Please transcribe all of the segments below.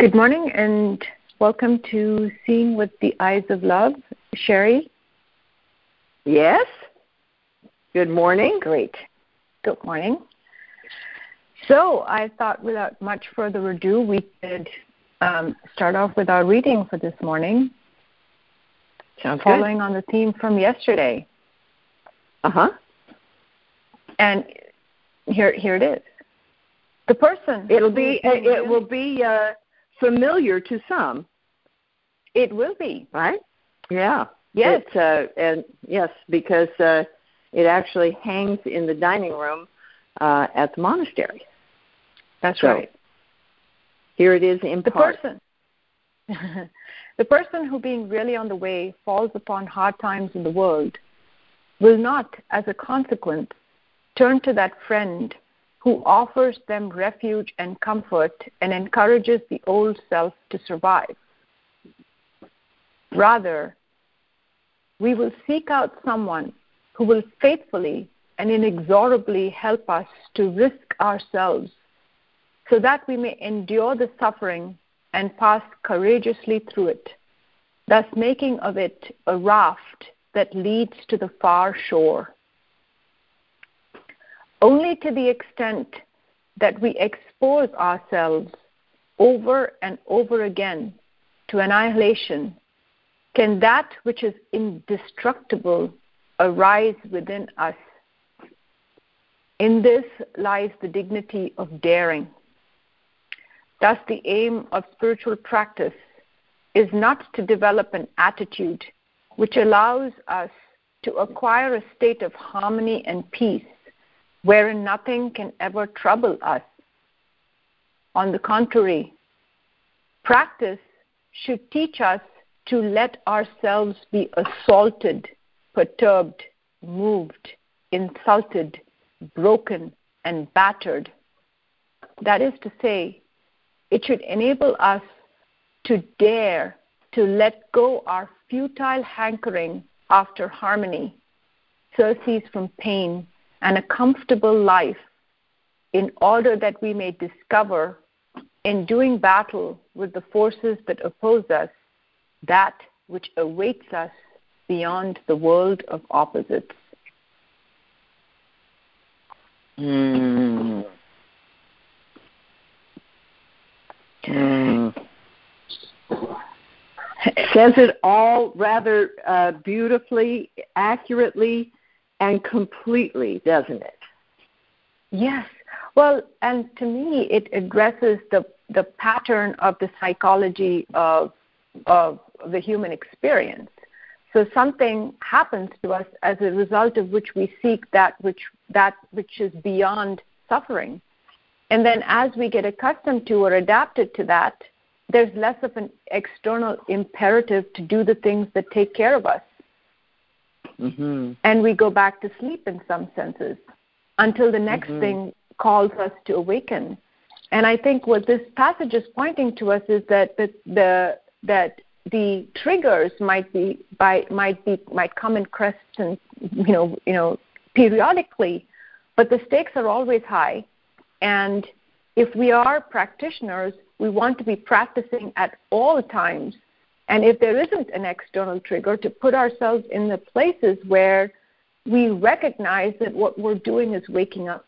Good morning and welcome to Seeing with the Eyes of Love. Sherry? Yes? Good morning. Great. Good morning. So I thought without much further ado, we could start off with our reading for this morning. Sounds following good. On the theme from yesterday. Uh-huh. And here it is. The person. It will be familiar to some. It will be. Right? Yeah. Yes. Because it actually hangs in the dining room at the monastery. That's right. Here it is in part. The person who, being really on the way, falls upon hard times in the world, will not, as a consequence, turn to that friend who offers them refuge and comfort and encourages the old self to survive. Rather, we will seek out someone who will faithfully and inexorably help us to risk ourselves so that we may endure the suffering and pass courageously through it, thus making of it a raft that leads to the far shore. Only to the extent that we expose ourselves over and over again to annihilation can that which is indestructible arise within us. In this lies the dignity of daring. Thus, the aim of spiritual practice is not to develop an attitude which allows us to acquire a state of harmony and peace wherein nothing can ever trouble us. On the contrary, practice should teach us to let ourselves be assaulted, perturbed, moved, insulted, broken, and battered. That is to say, it should enable us to dare to let go our futile hankering after harmony, surcease from pain, and a comfortable life, in order that we may discover, in doing battle with the forces that oppose us, that which awaits us beyond the world of opposites. Says it all rather beautifully, accurately, and completely, doesn't it? Yes. Well, and to me, it addresses the pattern of the psychology of the human experience. So something happens to us as a result of which we seek that which is beyond suffering. And then as we get accustomed to or adapted to that, there's less of an external imperative to do the things that take care of us. Mm-hmm. And we go back to sleep in some senses until the next thing calls us to awaken. And I think what this passage is pointing to us is that the triggers might come in crests and periodically, but the stakes are always high. And if we are practitioners, we want to be practicing at all times. And if there isn't an external trigger, to put ourselves in the places where we recognize that what we're doing is waking up.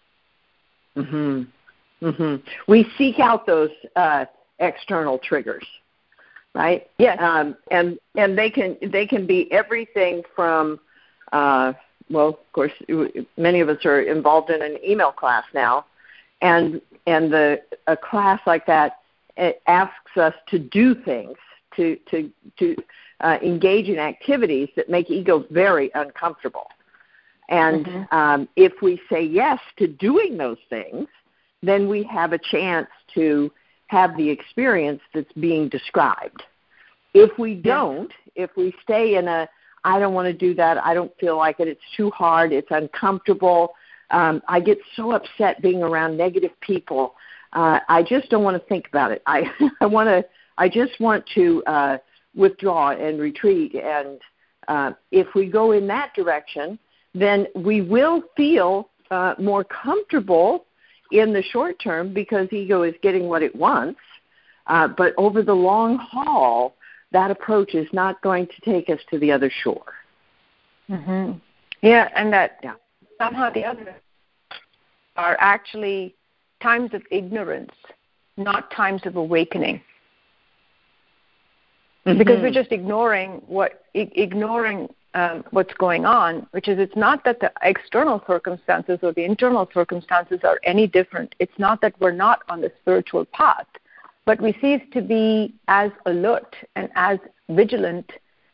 Mm-hmm. Mm-hmm. We seek out those external triggers, right? Yes. And they can be everything from, of course, many of us are involved in an email class now, and a class like that, it asks us to do things, to engage in activities that make ego very uncomfortable. And if we say yes to doing those things, then we have a chance to have the experience that's being described. If we don't, if we stay in I don't want to do that, I don't feel like it, it's too hard, it's uncomfortable, I get so upset being around negative people, I just don't want to think about it. I just want to withdraw and retreat. And if we go in that direction, then we will feel more comfortable in the short term because ego is getting what it wants. But over the long haul, that approach is not going to take us to the other shore. Mm-hmm. Yeah, and that somehow the other are actually times of ignorance, not times of awakening. Mm-hmm. Because we're just ignoring what's going on, which is it's not that the external circumstances or the internal circumstances are any different. It's not that we're not on the spiritual path, but we cease to be as alert and as vigilant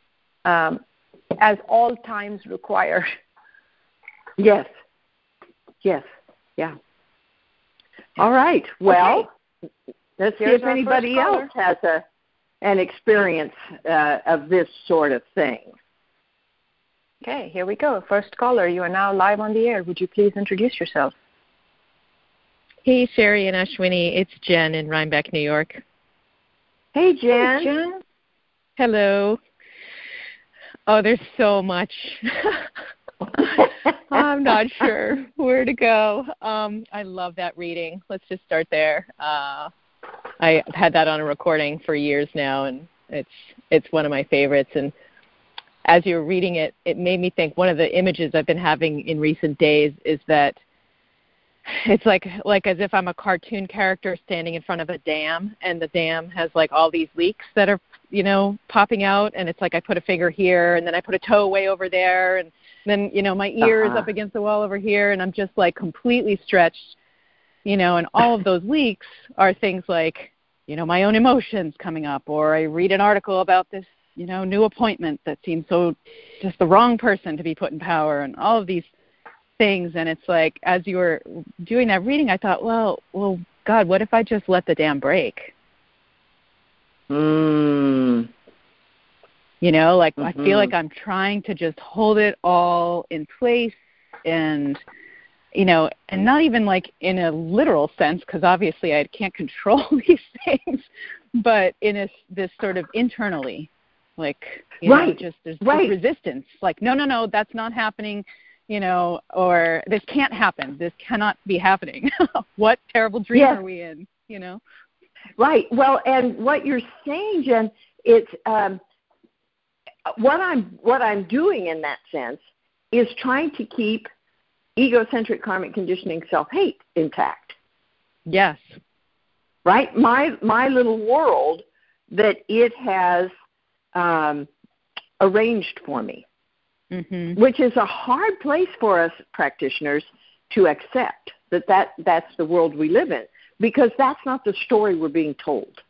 as all times require. Yes. Yeah. All right. Well, let's see if anybody else has an experience of this sort of thing. Okay, here we go. First caller, you are now live on the air. Would you please introduce yourself? Hey, Sherry and Ashwini. It's Jen in Rhinebeck, New York. Hey, Jen. Hey, Jen. Hello. Oh, there's so much. I'm not sure where to go. I love that reading. Let's just start there. I've had that on a recording for years now, and it's one of my favorites. And as you were reading it, it made me think one of the images I've been having in recent days is that it's like as if I'm a cartoon character standing in front of a dam, and the dam has like all these leaks that are, popping out, and it's like I put a finger here, and then I put a toe way over there, and then, my ear is up against the wall over here, and I'm just like completely stretched, and all of those leaks are things like, my own emotions coming up, or I read an article about this, new appointment that seems so just the wrong person to be put in power, and all of these things. And it's like, as you were doing that reading, I thought, well, God, what if I just let the dam break? I feel like I'm trying to just hold it all in place, and and not even like in a literal sense, because obviously I can't control these things, but in this sort of internally, like just there's resistance, like no, that's not happening, or this can't happen, this cannot be happening. What terrible dream are we in? Right. Well, and what you're saying, Jen, it's what I'm doing in that sense is trying to keep egocentric karmic conditioning self-hate intact. Yes. Right? My little world that it has arranged for me, which is a hard place for us practitioners to accept that's the world we live in, because that's not the story we're being told.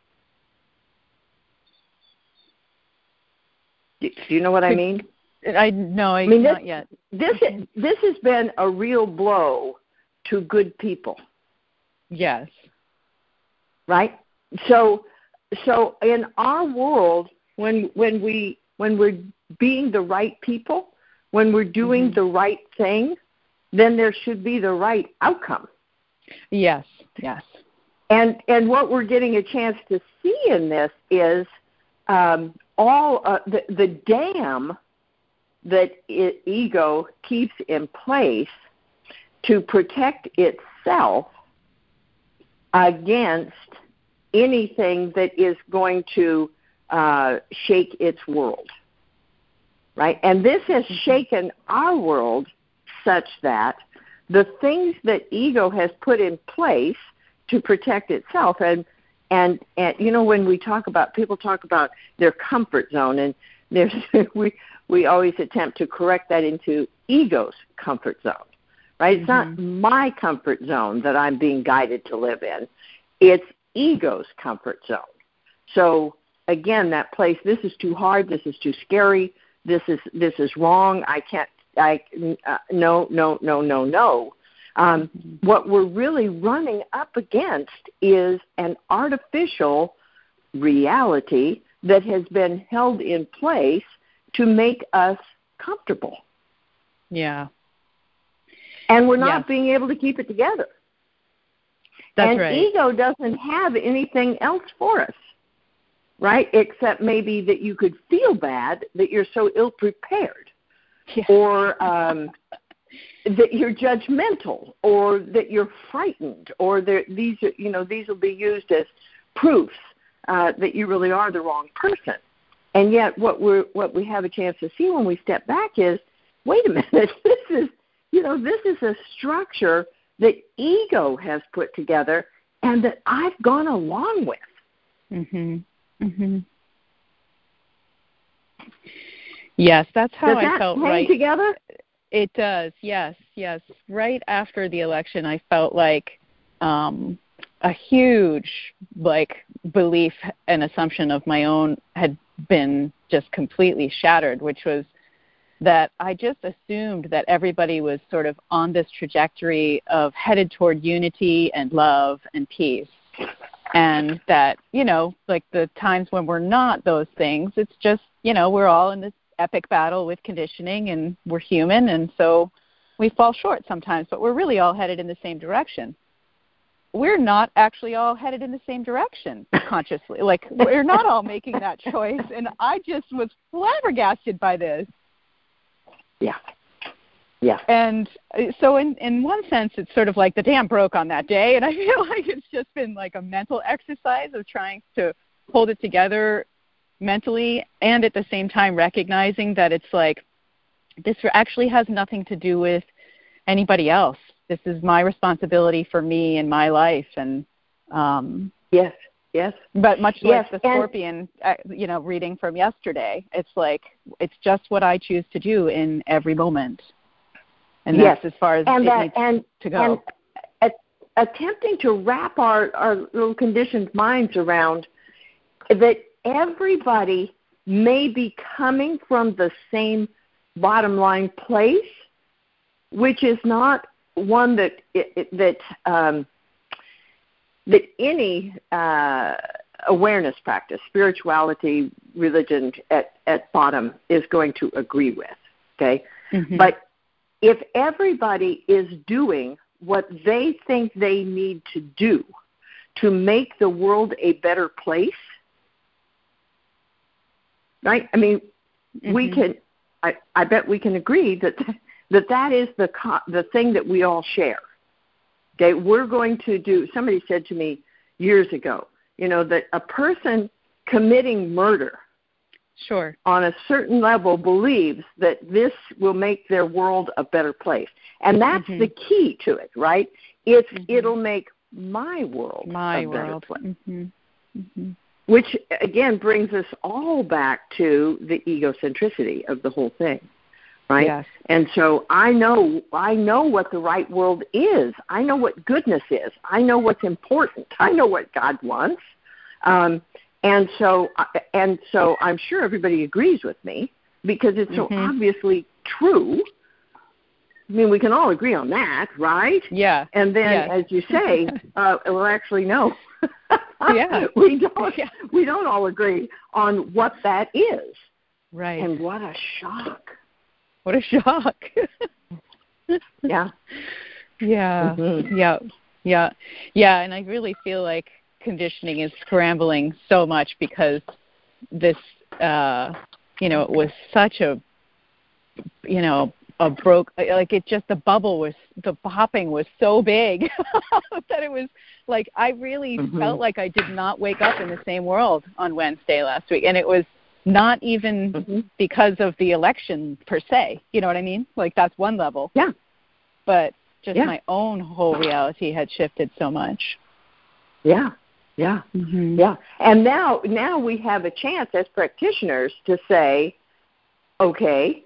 Do you know what I mean? Not yet. This has been a real blow to good people. Yes. Right? So in our world, when we're being the right people, when we're doing the right thing, then there should be the right outcome. Yes. And what we're getting a chance to see in this is all the dam that ego keeps in place to protect itself against anything that is going to shake its world, right? And this has shaken our world such that the things that ego has put in place to protect itself, and when people talk about their comfort zone, and there's we always attempt to correct that into ego's comfort zone, right? It's not my comfort zone that I'm being guided to live in. It's ego's comfort zone. So again, that place, this is too hard, this is too scary, this is wrong, no. What we're really running up against is an artificial reality that has been held in place to make us comfortable. Yeah. And we're not being able to keep it together. That's right. And ego doesn't have anything else for us, right? Except maybe that you could feel bad that you're so ill-prepared, or that you're judgmental, or that you're frightened, or these will be used as proofs that you really are the wrong person. And yet what we have a chance to see when we step back is, wait a minute, this is a structure that ego has put together and that I've gone along with. Mhm. Mhm. Yes, that's how I felt. Does that hang right together? It does. Yes. Right after the election, I felt like a huge belief and assumption of my own had been just completely shattered, which was that I just assumed that everybody was sort of on this trajectory of headed toward unity and love and peace. And that, the times when we're not those things, it's just, we're all in this epic battle with conditioning and we're human. And so we fall short sometimes, but we're really all headed in the same direction. We're not actually all headed in the same direction consciously. We're not all making that choice. And I just was flabbergasted by this. Yeah. And so in one sense, it's sort of like the dam broke on that day. And I feel like it's just been like a mental exercise of trying to hold it together mentally and at the same time recognizing that it's like this actually has nothing to do with anybody else. This is my responsibility for me and my life. And yes. But much like the Scorpion, reading from yesterday, it's like it's just what I choose to do in every moment, and that's as far as it needs to go. And attempting to wrap our little conditioned minds around that everybody may be coming from the same bottom line place, which is not one that any awareness practice, spirituality, religion at bottom is going to agree with, okay? Mm-hmm. But if everybody is doing what they think they need to do to make the world a better place, right? I mean, mm-hmm. we can. I bet we can agree that is the thing that we all share. Okay, we're going to do. Somebody said to me years ago, that a person committing murder, sure, on a certain level believes that this will make their world a better place, and that's mm-hmm. the key to it, right? It'll make my world a better place. Mm-hmm. Mm-hmm. Which, again, brings us all back to the egocentricity of the whole thing, right? Yes. And so I know what the right world is. I know what goodness is. I know what's important. I know what God wants. And so I'm sure everybody agrees with me because it's so mm-hmm. obviously true. I mean, we can all agree on that, right? Yeah. And then, as you say, well, actually, no. Yeah. We don't all agree on what that is. Right. And what a shock. What a shock. Yeah. Yeah. Mm-hmm. Yeah. And I really feel like conditioning is scrambling so much because this, it was such a broke, like it just, the popping was so big that it was like, I really mm-hmm. felt like I did not wake up in the same world on Wednesday last week. And it was not even mm-hmm. because of the election per se, you know what I mean? Like that's one level. Yeah. But just my own whole reality had shifted so much. Yeah. Yeah. Mm-hmm. Yeah. And now we have a chance as practitioners to say, okay,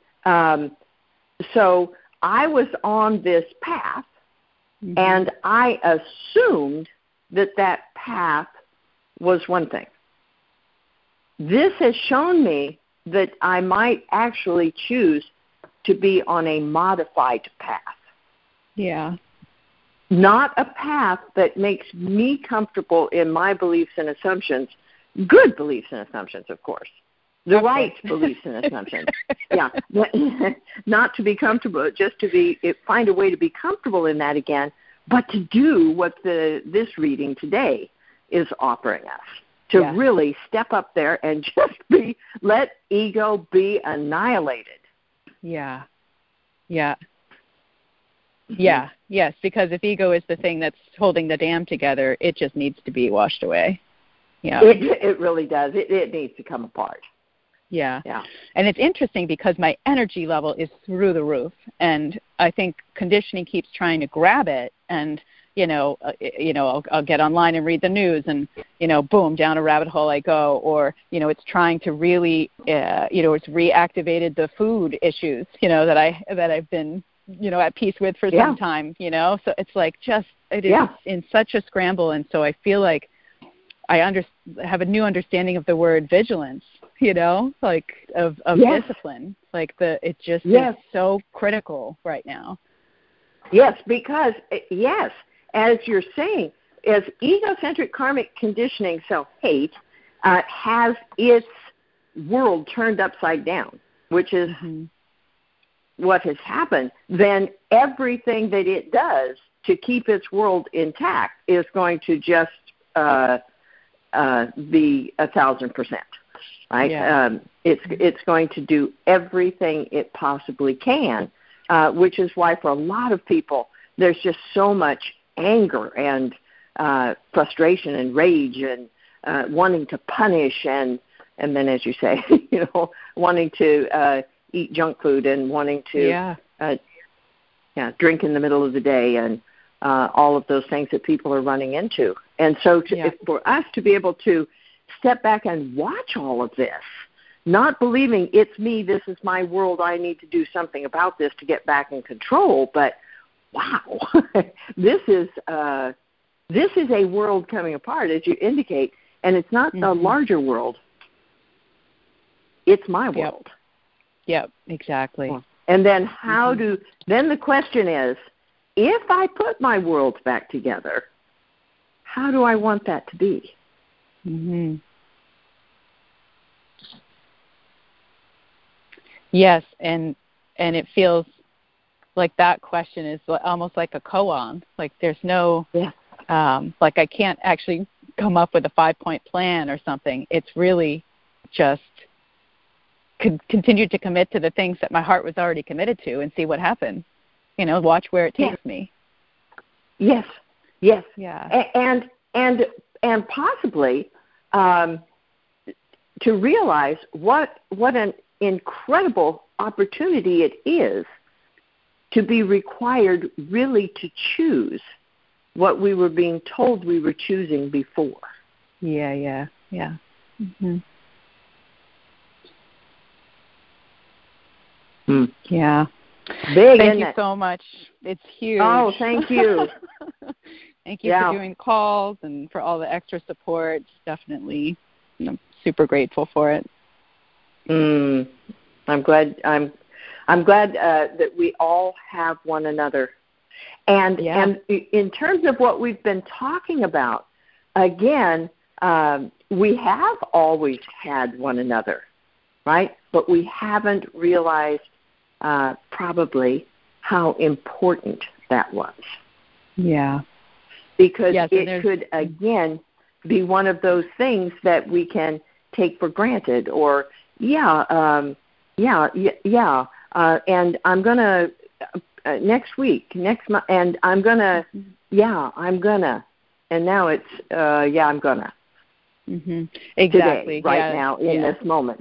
so I was on this path, mm-hmm. and I assumed that path was one thing. This has shown me that I might actually choose to be on a modified path. Yeah. Not a path that makes me comfortable in my beliefs and assumptions, good beliefs and assumptions, of course. The right beliefs and assumptions. Yeah. Not to be comfortable, just to find a way to be comfortable in that again, but to do what this reading today is offering us. To really step up there and just let ego be annihilated. Yeah. Yeah. Yeah. Yes, because if ego is the thing that's holding the dam together, it just needs to be washed away. Yeah. It really does. It needs to come apart. Yeah. Yeah. And it's interesting because my energy level is through the roof, and I think conditioning keeps trying to grab it, and I'll get online and read the news, and boom, down a rabbit hole I go, or it's trying to really it's reactivated the food issues that I've been at peace with for some time, so it's like it is in such a scramble. And so I feel like I have a new understanding of the word vigilance, like of discipline, like it just is so critical right now. Yes, because as you're saying, as egocentric karmic conditioning, self-hate, has its world turned upside down, which is what has happened, then everything that it does to keep its world intact is going to just be 1,000%, right? Yeah. It's going to do everything it possibly can, which is why for a lot of people there's just so much anger and frustration and rage and wanting to punish and then, as you say, wanting to eat junk food and wanting to drink in the middle of the day and all of those things that people are running into. And so for us to be able to step back and watch all of this, not believing it's me, this is my world, I need to do something about this to get back in control, but wow, this is a world coming apart, as you indicate, and it's not the larger world. It's my world. Yep, exactly. And then then the question is, if I put my world back together, how do I want that to be? Mm-hmm. Yes, and it feels like that question is almost like a koan. Like there's no, like I can't actually come up with a 5-point plan or something. It's really just continue to commit to the things that my heart was already committed to and see what happens. Watch where it takes me. Yes. Yeah. And possibly to realize what an incredible opportunity it is to be required really to choose what we were being told we were choosing before. Yeah. Mm-hmm. Yeah. Big, thank you so much. It's huge. Oh, thank you. Thank you for doing calls and for all the extra support. Definitely, I'm super grateful for it. I'm glad. I'm glad that we all have one another. And in terms of what we've been talking about, again, we have always had one another, right? But we haven't realized probably how important that was. Yeah. Because it could, again, be one of those things that we can take for granted or, and I'm going to, next week, next month, and I'm going to, I'm going to, and now it's, I'm going to. Mm-hmm. Exactly. Today, right now, in this moment.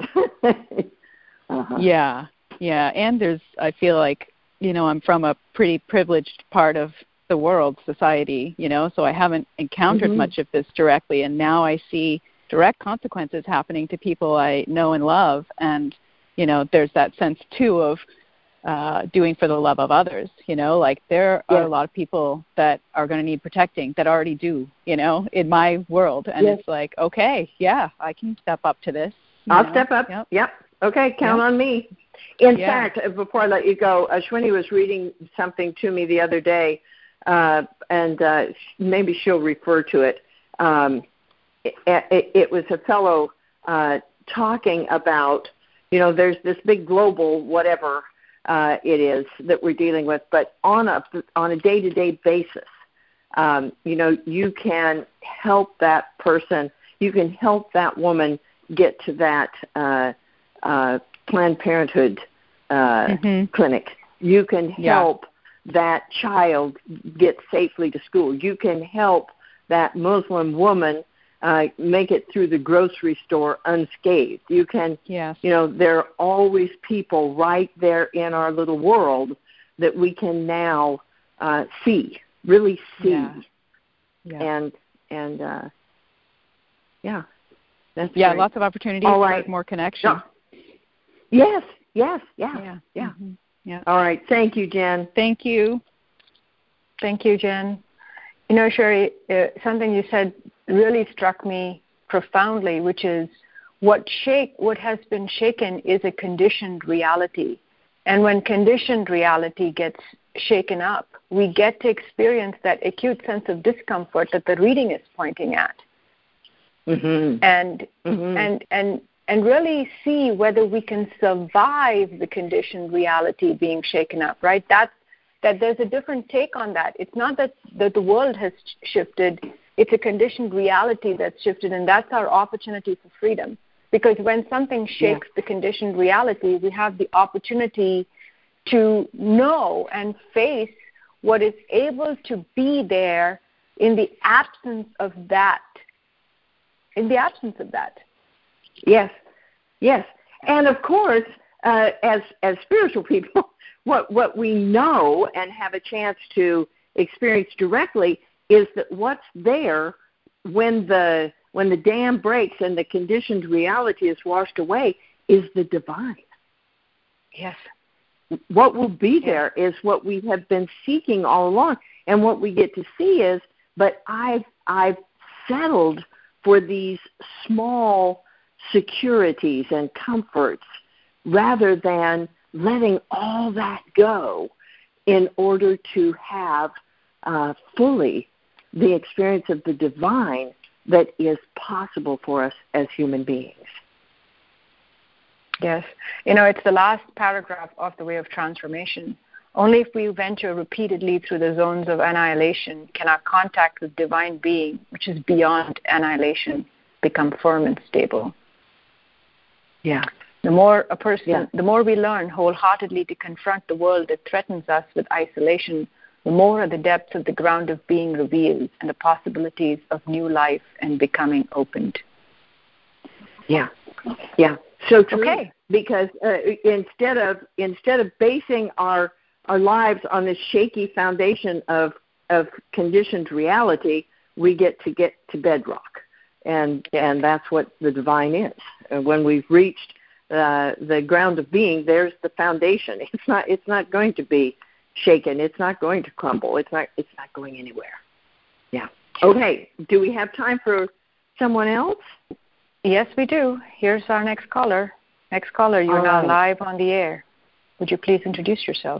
Yeah, and I feel like, I'm from a pretty privileged part of the world, society, so I haven't encountered much of this directly, and now I see direct consequences happening to people I know and love, and, there's that sense, too, of doing for the love of others, like there are a lot of people that are going to need protecting that already do, in my world, and it's like, okay, I can step up to this. I'll step up. Yep. Okay, count on me. In fact, before I let you go, Ashwini was reading something to me the other day, and maybe she'll refer to it. It was a fellow talking about, there's this big global whatever it is that we're dealing with, but on a day-to-day basis, you can help that person, you can help that woman get to that Planned Parenthood clinic. You can help that child get safely to school. You can help that Muslim woman make it through the grocery store unscathed. You can, Yes. There are always people right there in our little world that we can now really see. Yeah. Yeah. And that's yeah, great. lots of opportunities All right. for more connection. Yes, yeah. Mm-hmm. Yeah. All right, thank you, Jen. Thank you. Thank you, Jen. Sherry, something you said really struck me profoundly, which is what has been shaken is a conditioned reality. And when conditioned reality gets shaken up, we get to experience that acute sense of discomfort that the reading is pointing at. Mm-hmm. And really see whether we can survive the conditioned reality being shaken up, right? That there's a different take on that. It's not that the world has shifted. It's a conditioned reality that's shifted, and that's our opportunity for freedom. Because when something shakes the conditioned reality, we have the opportunity to know and face what is able to be there in the absence of that. Yes. And of course, as spiritual people, what we know and have a chance to experience directly is that what's there when the dam breaks and the conditioned reality is washed away is the divine. Yes. What will be there is what we have been seeking all along. And what we get to see is, but I've settled for these small securities and comforts rather than letting all that go in order to have fully the experience of the divine that is possible for us as human beings. Yes. It's the last paragraph of The Way of Transformation. Only if we venture repeatedly through the zones of annihilation can our contact with divine being, which is beyond annihilation, become firm and stable. Yeah. The more the more we learn wholeheartedly to confront the world that threatens us with isolation, the more are the depths of the ground of being revealed and the possibilities of new life and becoming opened. Yeah. So true. Okay. Because instead of basing our lives on this shaky foundation of conditioned reality, we get to bedrock, and that's what the divine is. When we've reached the ground of being, there's the foundation. It's not going to be shaken. It's not going to crumble. It's not going anywhere. Yeah. Okay. Do we have time for someone else? Yes, we do. Here's our next caller. Next caller, you're now live on the air. Would you please introduce yourself?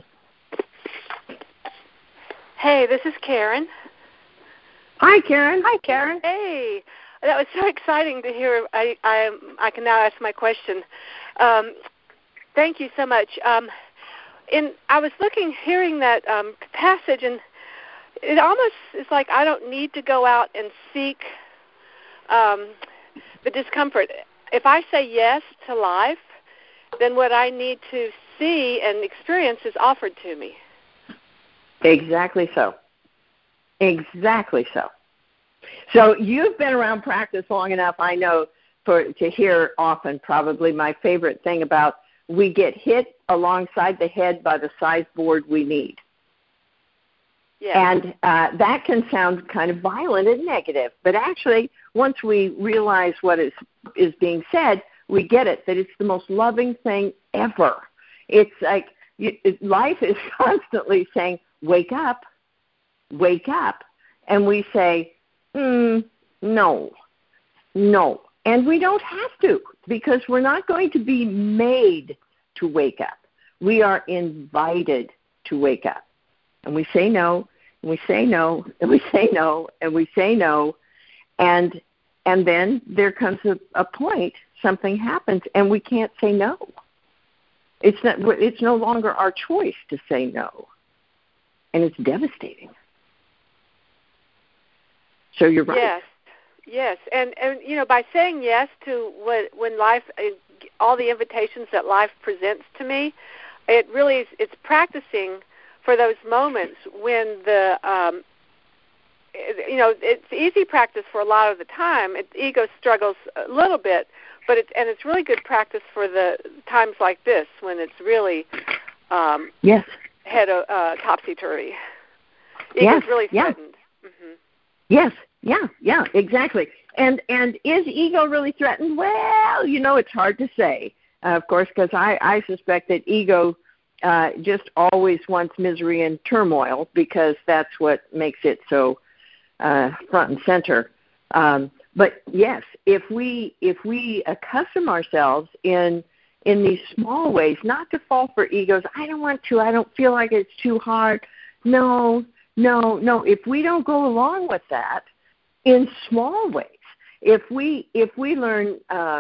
Hey, this is Karen. Hi, Karen. Hi, Karen. Hey, that was so exciting to hear. I can now ask my question. Thank you so much. I was hearing that passage, and it almost is like I don't need to go out and seek the discomfort. If I say yes to life, then what I need to see and experience is offered to me. Exactly so. So you've been around practice long enough, I know, to hear often probably my favorite thing about we get hit alongside the head by the size board we need. Yeah. And that can sound kind of violent and negative, but actually once we realize what is being said, we get it, that it's the most loving thing ever. It's like life is constantly saying, wake up, and we say, no. And we don't have to, because we're not going to be made to wake up. We are invited to wake up. And we say no, and we say no, and we say no, and we say no, and then there comes a point, something happens, and we can't say no. It's no longer our choice to say no, and it's devastating. So you're right. Yes, and by saying yes to when life, all the invitations that life presents to me, it really it's practicing for those moments when it's easy practice for a lot of the time. Ego struggles a little bit, but it's really good practice for the times like this when it's really yes, topsy-turvy. Ego's really threatened. Mm-hmm. Yes, yeah, exactly. And is ego really threatened? Well, it's hard to say, of course, because I suspect that ego just always wants misery and turmoil because that's what makes it so front and center. But yes, if we accustom ourselves in these small ways, not to fall for egos, I don't want to, I don't feel like it's too hard. No. If we don't go along with that in small ways, if we learn,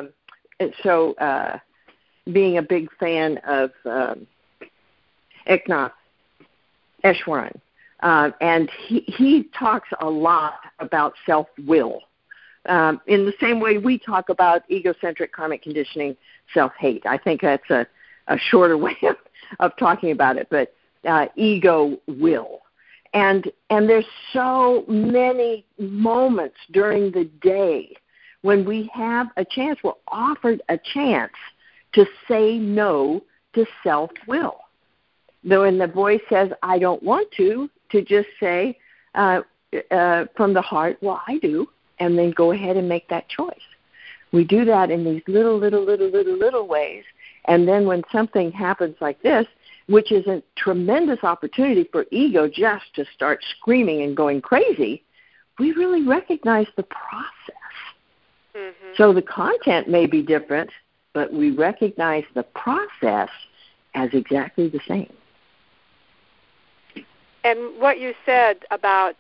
being a big fan of Eknath Easwaran, and he talks a lot about self-will. In the same way we talk about egocentric karmic conditioning, self-hate. I think that's a shorter way of talking about it, but ego will. And there's so many moments during the day when we have a chance, we're offered a chance to say no to self-will. Though when the voice says, I don't want to just say from the heart, well, I do, and then go ahead and make that choice. We do that in these little ways, and then when something happens like this, which is a tremendous opportunity for ego just to start screaming and going crazy, we really recognize the process. Mm-hmm. So the content may be different, but we recognize the process as exactly the same. And what you said about,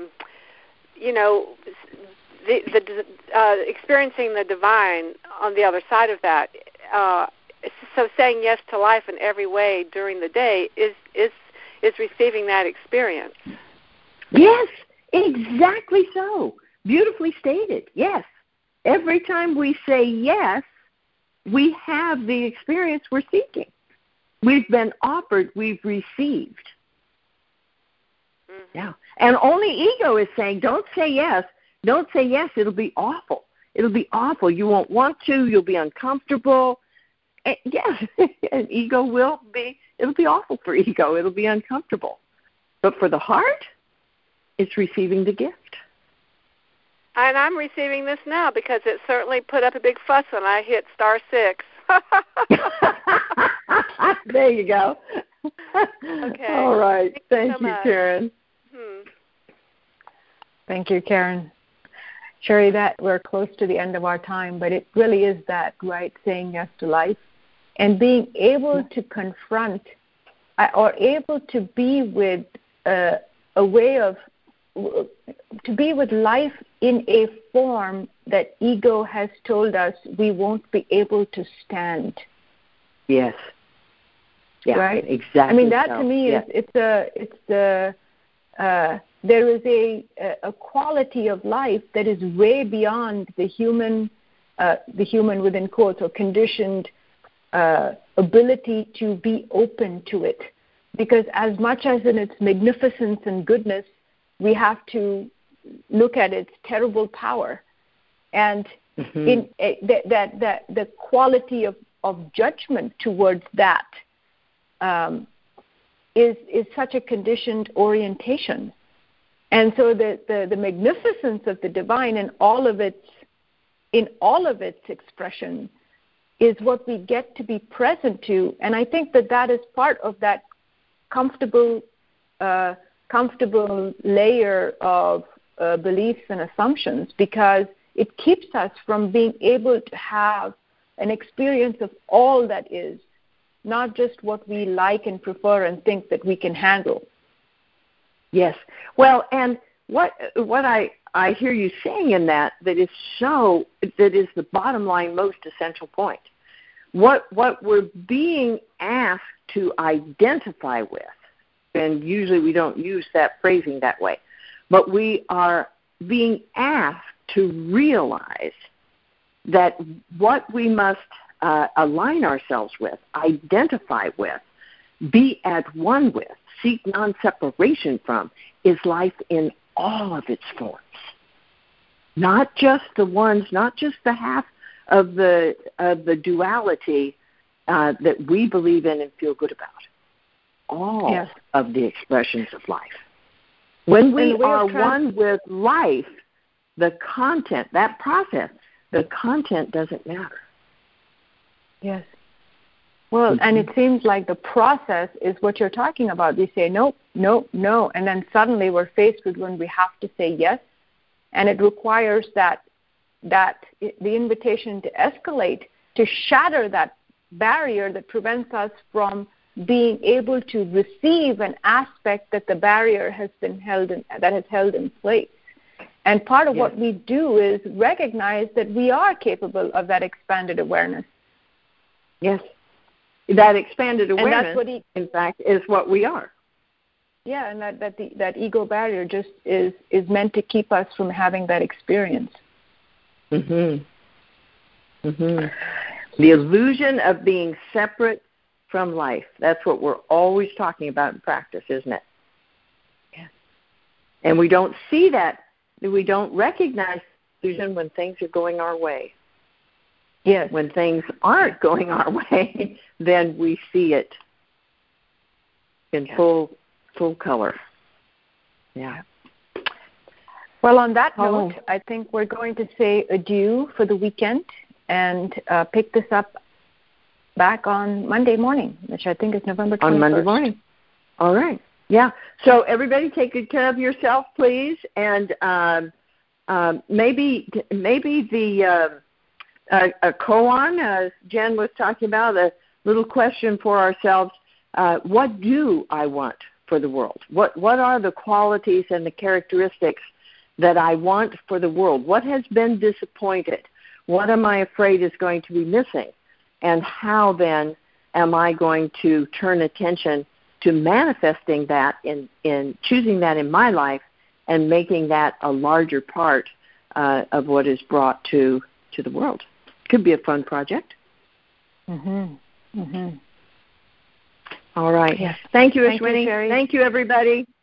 experiencing the divine on the other side of that, so saying yes to life in every way during the day is receiving that experience. Yes, exactly so. Beautifully stated. Yes. Every time we say yes, we have the experience we're seeking. We've been offered, we've received. Mm-hmm. Yeah. And only ego is saying, don't say yes. Don't say yes. It'll be awful. It'll be awful. You won't want to. You'll be uncomfortable. And yes, and ego it'll be awful for ego. It'll be uncomfortable. But for the heart, it's receiving the gift. And I'm receiving this now because it certainly put up a big fuss when I hit *6. There you go. Okay. All right. Thank you, Karen. Thank you, Karen. Sherry, that we're close to the end of our time, but it really is that, right, saying yes to life and being able to confront or able to be with a way of, to be with life in a form that ego has told us we won't be able to stand. Yes. Yeah, right? Exactly. I mean, that to me is there is a quality of life that is way beyond the human within quotes or conditioned ability to be open to it. Because as much as in its magnificence and goodness, we have to look at its terrible power, and in the quality of judgment towards that is such a conditioned orientation. And so the magnificence of the divine in all of its expression is what we get to be present to. And I think that is part of that comfortable layer of beliefs and assumptions, because it keeps us from being able to have an experience of all that is, not just what we like and prefer and think that we can handle. Yes. Well, and what I hear you saying in that is the bottom line, most essential point. What we're being asked to identify with, and usually we don't use that phrasing that way, but we are being asked to realize that what we must align ourselves with, identify with, be at one with, seek non-separation from, is life in all of its forms. Not just the ones, not just the half of the duality that we believe in and feel good about. All of the expressions of life. When we are one with life, the content, that process, the content doesn't matter. Yes. Well, and it seems like the process is what you're talking about. We say no, no, no, and then suddenly we're faced with when we have to say yes, and it requires that the invitation to escalate, to shatter that barrier that prevents us from being able to receive an aspect that the barrier has been held in place. And part of what we do is recognize that we are capable of that expanded awareness. Yes. That expanded awareness, in fact, is what we are. Yeah, and that ego barrier just is meant to keep us from having that experience. The illusion of being separate from life. That's what we're always talking about in practice, isn't it? Yes. And we don't see that. We don't recognize the illusion when things are going our way. Yes. When things aren't going our way, then we see it in full color. Yeah. Well, on that note, I think we're going to say adieu for the weekend and pick this up back on Monday morning, which I think is November 21st. On Monday morning. All right. Yeah. So everybody take good care of yourself, please. And maybe the a koan, as Jen was talking about, a little question for ourselves. What do I want for the world? What are the qualities and the characteristics that I want for the world? What has been disappointed? What am I afraid is going to be missing? And how then am I going to turn attention to manifesting that in choosing that in my life and making that a larger part of what is brought to the world? Could be a fun project. All right. Yes. Thank you, Ashwini. Thank you, everybody.